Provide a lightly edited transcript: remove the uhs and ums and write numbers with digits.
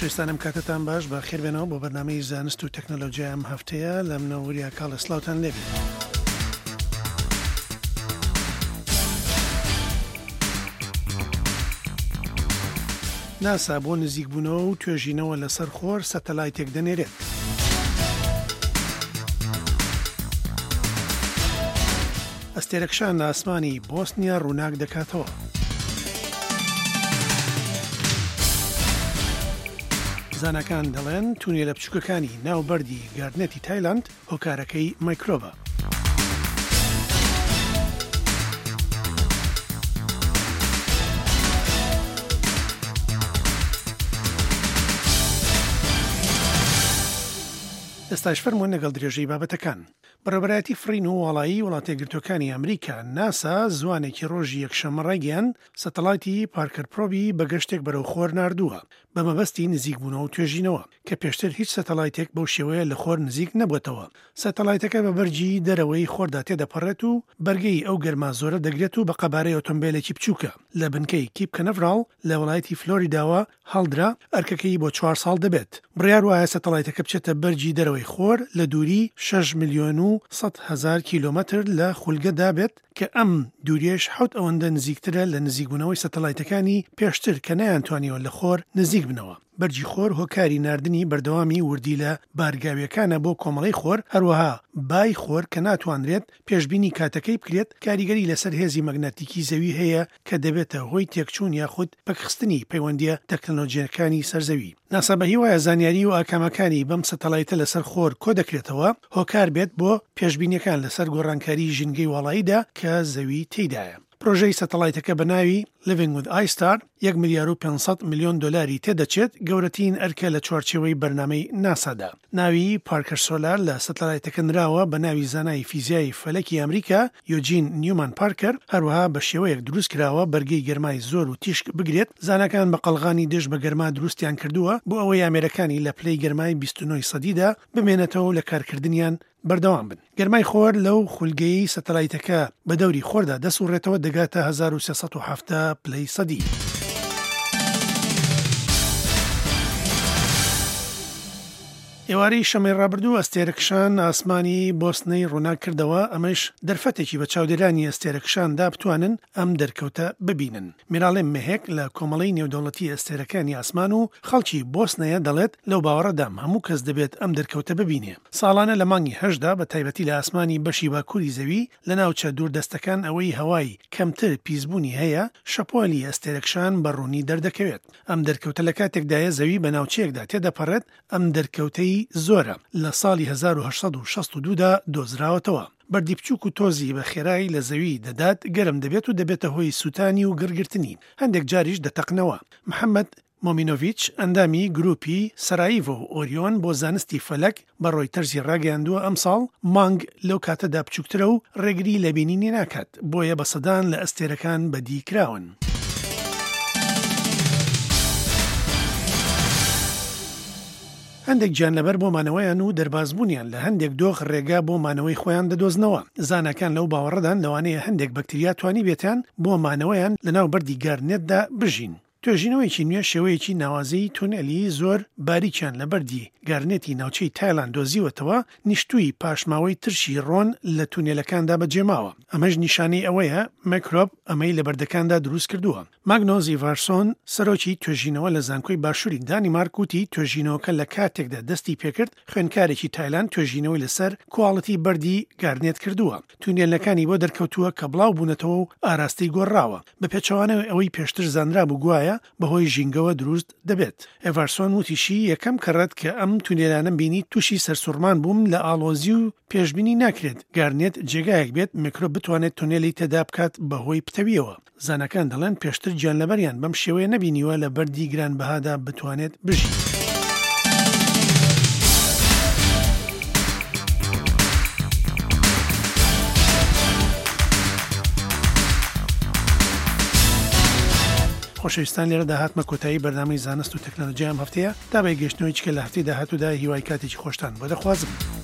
خۆشەویستانم کاتتان باش بە خێربێنەوە بۆ بەرنامەی زانست و تەکنۆلۆژیا ئەم هەفتەیە لە منەوەریا کاڵە سلااوتان لێبێت. ناسا بۆ نزیکبوونەوە و توێژینەوە لەسەر خۆر سەتەلایتێک دەنێرێت. ئەستێرەکشان لە ئاسمانی بۆسنیا ڕووناک دەکاتەوە. زانەکان دەڵێن تونێلە بچووکەکانی ناوبەردی گاردنێتی تایلاند هۆکارەکەی مایکرۆبە. ئێستاش فەرموون لەگەڵ درێژەی بابەتەکان. بەڕێوەبەرایەتی فڕین و وڵایی وڵاتە یەکگرتووەکانی ئەمریکا ناسا زوانێکی ڕۆژی یەکشەممە ڕایگەیاند سەتەلایتی پارکر پرۆبی بە گەشتێک بەرەو خۆر ناردووە بە مەبەستی نزیکبوونەوە و توێژینەوە کە پێشتر هیچ سەتەلایتێک بەو شێوەیە لە خۆر نزیک نەبووێتەوە. سەتەلایتەکە بە بەرجی دەرەوەی خۆردا تێدەپەڕێت و بەرگەی ئەو گەرما زۆرە دەگرێت و بە قەبارەی ئۆتۆمبیلێکی بچووکە لە بنکەی کیپ کەنەڤرال لە وڵایەتی فلۆریداوە هەڵدرا ئەرکەکەی بۆ 4 ساڵ دەبێت. بڕیار وایە سەتەلایتەکە بچێتە بەرجی دەرەوەی خۆر لە دووری 6,100,000 کیلۆمەتر لە خولگەدا بێت کە ئەم دووریش حوت ئەوەندە نزیکترە لە نزیکبوونەوەی سەتەلایتەکانی پێشتر کە نەیانتوانیەوە لە خۆر نزیک بنەوە. بەرجی خۆر هۆکاری ناردنی بەردەوامی وردی لە بارگاویەکانە بۆ کۆمەڵەی خۆر، هەروەها بای خۆر کە ناتوانرێت پێشبینی کاتەکەی بکرێت کاریگەری لەسەر هێزی مەگنەتیکی زەوی هەیە کە دەبێتە هۆی تێکچوون یاخود پەکخستنی پەیوەندیە تەکنۆلۆژیەکانی سەرزەوی. ناسا بە هیوایە زانیاری و ئاکامەکانی بەم سەتەلایتە لەسەر خۆر کۆ دەکرێتەوە هۆکار بێت بۆ پێشبینیەکان لەسەر گۆڕانکاری ژینگەی وڵاییدا کە زەوی تێیدایە. پرۆژەی سەتەلایتەکە بە ناوی Living with iStar 1,500,000,000 دلاری تێدەچێت گەورەترین ئەرکە لە چوارچێوەی بەرنامەی ناسادا. ناوی پارکر سۆلار لە سەتەلایتەکە نراوە بە ناوی زانای فیزیایی فەلەکی ئەمریکا یۆجین نیومان پارکر، هەروەها بە شێوەیەک دروست کراوە بەرگەی گەرمای زۆر و تیشک بگرێت. زانەکان بە قەڵغانی دژ بە گەرما دروستیان کردووە بۆ ئەوەی ئامێرەکانی لە پلەی گەرمای 29 سەدیدا بمێنێتەوە لە کارکردنیان بەردەوام بن. گەرمای خۆر لەو خولگەی سەتەلایتەکە بە دەوری خۆردا دەسوڕێتەوە دەگاتە 1370 پلەی سەدی. ئێوارەی شەمەی ڕابردوو ئەستێرەکشان ئاسمانی بۆسنەی ڕووناک کردەوە، ئەمەش دەرفەتێکی بە چاودێرانی ئەستێرەکشاندا بتوانن ئەم دەرکەوتە ببینن. میراڵێ مەهێک لە کۆمەڵەی نێودەوڵەتی ئەستێرەکانی ئاسمان و خەڵکی بۆسنەیە دەڵێت لەو باوەڕەدام هەموو کەس دەبێت ئەم دەرکەوتە ببینێ. ساڵانە لە مانگی هەشدا بە تایبەتی لە ئاسمانی بەشی باکووری زەوی لە ناوچە دووردەستەکان ئەوەی هەوای کەمتر پیسبوونی هەیە شەپۆلی ئەستێرەکشان بەڕوونی دەردەکەوێت. ئەم دەرکەوتە لە کاتێکدایە زەوی بە ناوچەیەکدا تێدەپەڕێت. ئەم دەرکەوتەی زۆرە لە ساڵی 1862دا دۆزراوەتەوە. بەردی بچووک و تۆزی بە خێرایی لە زەوی دەدات گەرم دەبێت و دەبێتە هۆی سووتانی و گرگرتنی، هەندێک جاریش دەتەقنەوە. محەممەد مۆمینۆڤیچ ئەندامی گروپی سەرایڤۆ و ئۆریۆن بۆ زانستی فەلەک بە ڕۆیتەرزی ڕاگەیاندووە ئەم ساڵ مانگ لەو کاتەدا بچووکترە و ڕێگری لە بینینی ناکات، بۆیە بە سەدان لە ئەستێرەکان بەدی کراون. هەندێک گیانلەبەر بۆ مانەوەیان و دەربازبوونیان لە هەندێک دۆخ ڕێگا بۆ مانەوەی خۆیان دەدۆزنەوە. زانەکان لەو باوەڕەدان لەوانەیە هەندێک بەکتریا توانی بێتیان بۆ مانەوەیان لە ناو بەردی گارنێتدا بژین. توێژینەوەیکی نوێ شێوەیەکی ناوازەی تونێلی زۆر باریکیان لە بەردی گارنێتی ناوچەی تایلاند دۆزیوەتەوە، نیشتووی پاشماوەی ترشی ڕۆن لە تونێلەکاندا بەجێماوە. ئەمەش نیشانەی ئەوەیە میکرۆب ئەمەی لە بەردەکاندا دروست کردووە. ماگنۆزی ڤارسۆن سەرۆکی توێژینەوە لە زانکۆی باشووری دانیمارک وتی توێژینەوەکە لە کاتێکدا دەستی پێکرد خوێندکارێکی تایلاند توێژینەوەی لەسەر کواڵەتی بەردی گارنێت کردووە. تونێلەکانی بۆ دەرکەوتووە کە بڵاو بوونەتەوە و ئاراستی گۆڕاوە بە پێچەوانەوە ئەوەی پێشتر زانرا بوو گوایە بەهۆی ژینگەوە دروست دەبێت. ئێڤارسۆن وتیشی یەکەم کەڕەت کە ئەم تونێلانە بینی تووشی سەرسوڕمان بووم لە ئاڵۆزی و پێشبینی ناکرێت گارنێت جێگایەک بێت میکرۆب بتوانێت تونێلی تێدا بکات بەهۆی پتەویەوە. زانەکان دەڵێن پێشتر گیانلەبەریان بەم شێوەیە نەبینیوە لە بەردی گرانبەهادا بتوانێت بژی. خۆشەویستان لێرە داهاتمە کۆتایی بەرنامەی زانست و تەکنۆلۆژیا ئەم هەفتەیە تا بە گەشتنەوەی چکە لە هەفتەی داهاتوودا هیوای کاتێکی خۆشتان بۆ دەخوازم.